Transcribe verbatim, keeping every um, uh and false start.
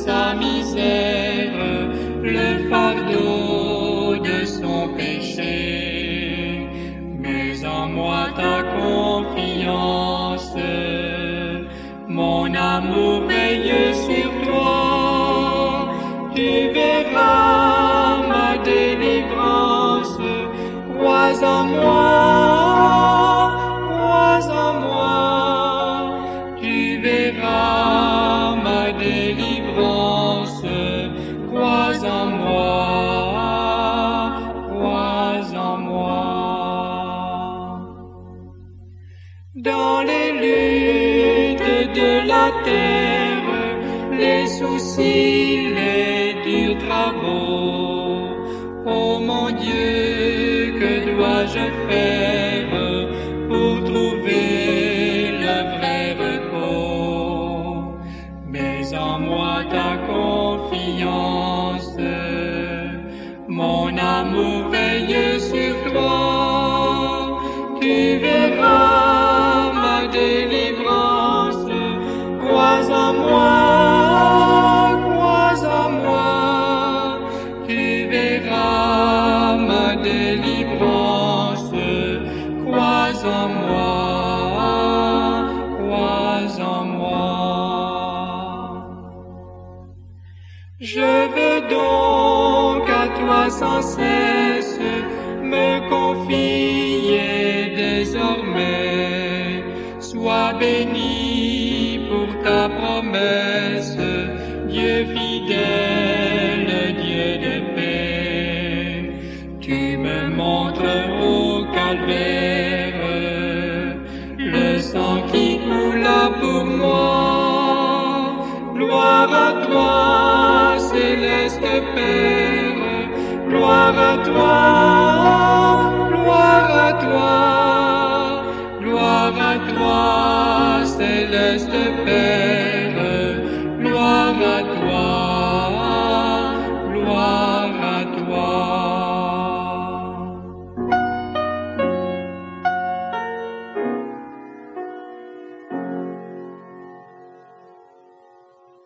sa misère, le fardeau de son péché. Mets en moi ta confiance, mon amour veille sur toi. Tu verras ma délivrance, crois en moi, crois en moi. Tu verras ma délivrance, crois en moi, crois en moi. Dans les luttes de la terre, les soucis, les durs travaux, ô mon Dieu, que dois-je faire pour trouver le vrai repos? Mets en moi ta confiance, mon amour veille sur toi. Tu verras ma délivrance, crois en moi, crois en moi. Tu verras ma délivrance, crois en moi, crois en moi. Je veux donc à toi sans cesse me confier désormais. Sois béni pour ta promesse, Dieu fidèle, Dieu de paix. Tu me montres au calvaire le sang qui coula pour moi. Gloire à toi, céleste Père, gloire à toi,